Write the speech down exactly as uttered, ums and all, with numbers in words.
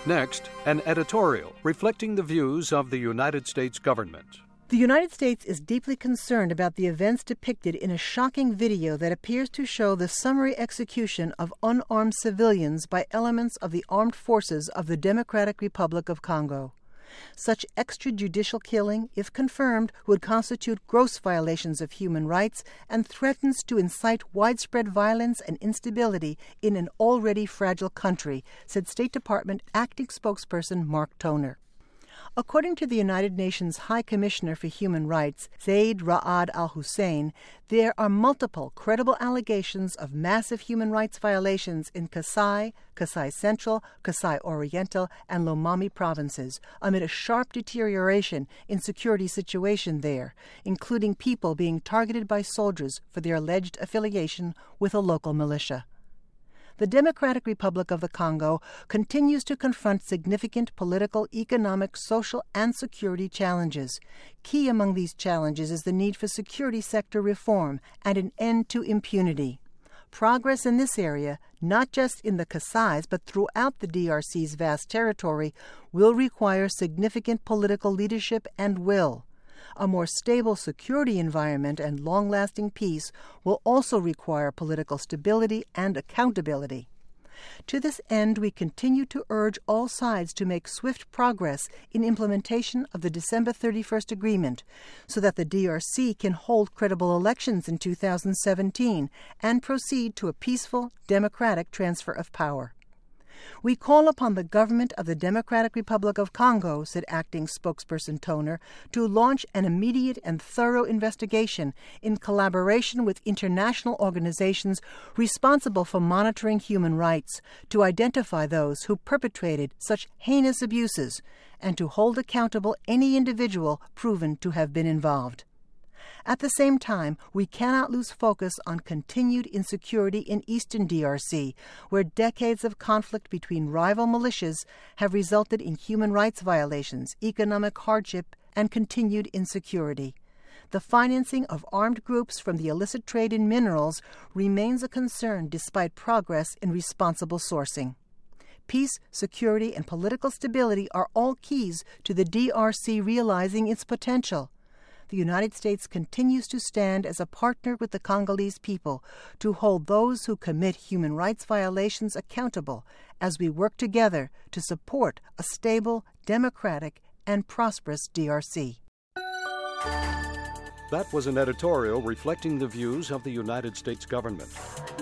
Next, an editorial reflecting the views of the United States government. The United States is deeply concerned about the events depicted in a shocking video that appears to show the summary execution of unarmed civilians by elements of the armed forces of the Democratic Republic of Congo. Such extrajudicial killing, if confirmed, would constitute gross violations of human rights and threatens to incite widespread violence and instability in an already fragile country, said State Department acting spokesperson Mark Toner. According to the United Nations High Commissioner for Human Rights, Zeid Ra'ad al-Hussein, there are multiple credible allegations of massive human rights violations in Kasai, Kasai Central, Kasai Oriental, and Lomami provinces, amid a sharp deterioration in security situation there, including people being targeted by soldiers for their alleged affiliation with a local militia. The Democratic Republic of the Congo continues to confront significant political, economic, social, and security challenges. Key among these challenges is the need for security sector reform and an end to impunity. Progress in this area, not just in the Kasais but throughout the D R C's vast territory, will require significant political leadership and will. A more stable security environment and long-lasting peace will also require political stability and accountability. To this end, we continue to urge all sides to make swift progress in implementation of the December thirty-first agreement so that the D R C can hold credible elections in two thousand seventeen and proceed to a peaceful, democratic transfer of power. We call upon the government of the Democratic Republic of Congo, said acting spokesperson Toner, to launch an immediate and thorough investigation in collaboration with international organizations responsible for monitoring human rights, to identify those who perpetrated such heinous abuses, and to hold accountable any individual proven to have been involved. At the same time, we cannot lose focus on continued insecurity in eastern D R C, where decades of conflict between rival militias have resulted in human rights violations, economic hardship, and continued insecurity. The financing of armed groups from the illicit trade in minerals remains a concern despite progress in responsible sourcing. Peace, security, and political stability are all keys to the D R C realizing its potential. The United States continues to stand as a partner with the Congolese people to hold those who commit human rights violations accountable as we work together to support a stable, democratic, and prosperous D R C. That was an editorial reflecting the views of the United States government.